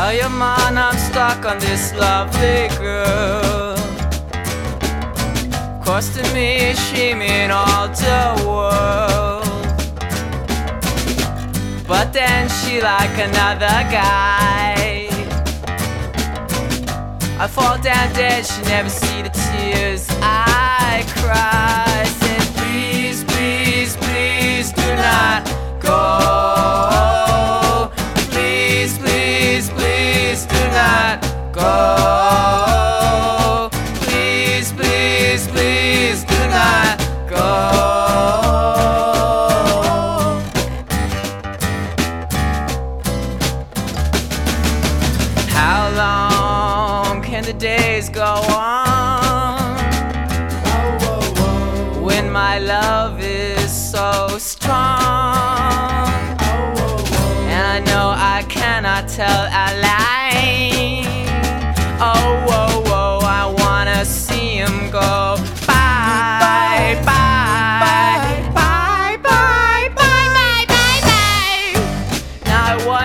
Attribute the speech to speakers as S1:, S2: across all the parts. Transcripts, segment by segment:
S1: Tell your man I'm stuck on this lovely girl. Costing me, she mean all the world. But then she like another guy. I fall down dead, she never see the tears I cry. Said please, please, please do not go. Please, please, please do not go. Please, please, please do not go. How long can the days go on when my love is so strong? And I know I cannot tell a lie. Oh, whoa, whoa, I wanna see him go. Bye, bye, bye, bye, bye, bye, bye, bye. Now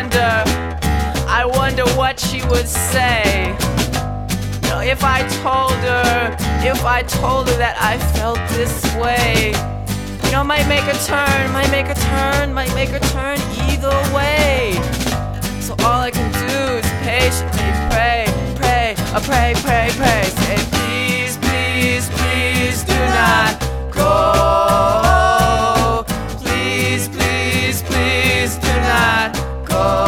S1: I wonder what she would say. You know, if I told her that I felt this way. You know, might make a turn, might make a turn, might make a turn either way. So all I can do is patiently pray, pray, pray, pray, pray. Say please, please, please do not go. Please, please, please do not go.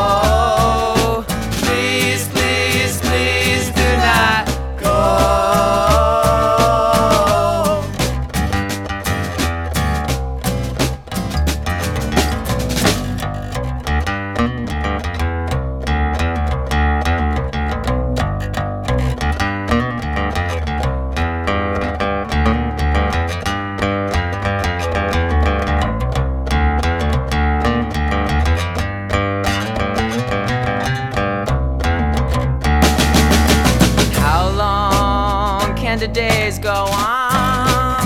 S1: Please, please, please do not go. The days go on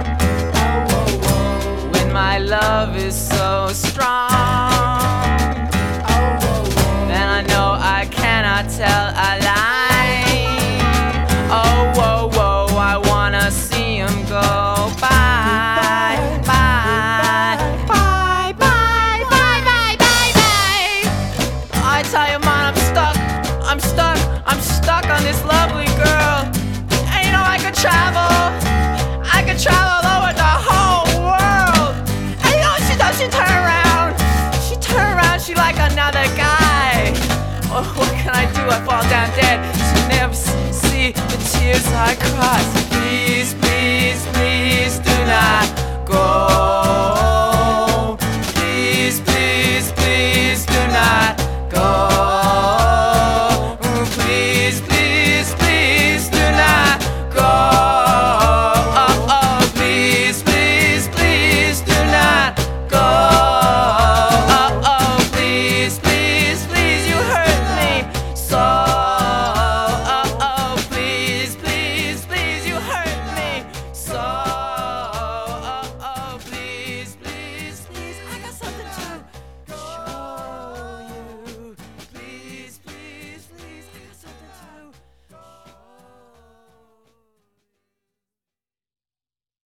S1: when my love is so strong. Then I know I cannot tell a lie. Oh, whoa, whoa, I wanna see him go. Bye, bye, bye, bye, bye, bye, bye, bye. I tell you, man, I'm stuck on this lovely girl. I could travel all over the whole world. And you know what she does? She turn around, she like another guy. Oh, what can I do? I fall down dead. She never see the tears I cry.